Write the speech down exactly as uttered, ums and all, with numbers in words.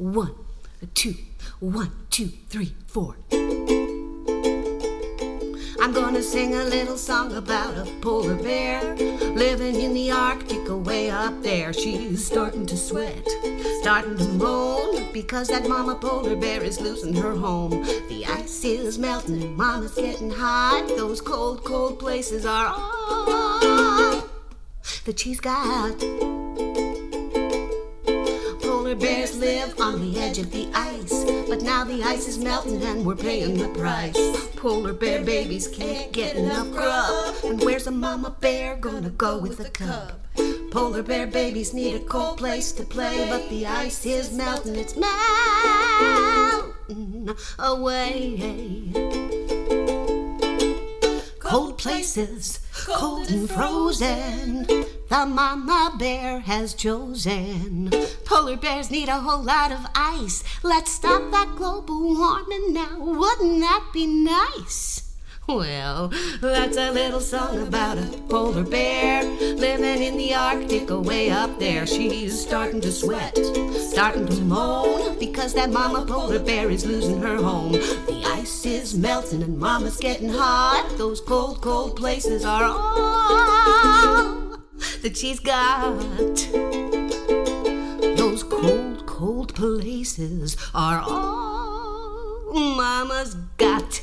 One, two, one, two, three, four. I'm gonna sing a little song about a polar bear living in the Arctic way up there. She's starting to sweat, starting to moan, because that mama polar bear is losing her home. The ice is melting and mama's getting hot. Those cold, cold places are all that she's got. Polar bears live on the edge of the ice, but now the ice is melting and we're paying the price. Polar bear babies can't get enough grub, and where's a mama bear gonna go with a cub? Polar bear babies need a cold place to play, but the ice is melting, it's melting away. Cold places, cold and frozen, the mama bear has chosen. Polar bears need a whole lot of ice. Let's stop that global warming now. Wouldn't that be nice? Well, that's a little song about a polar bear living in the Arctic way up there. She's starting to sweat, starting to moan, because that mama polar bear is losing her home. The ice is melting and mama's getting hot. Those cold, cold places are all that she's got. Those cold, cold places are all mama's got.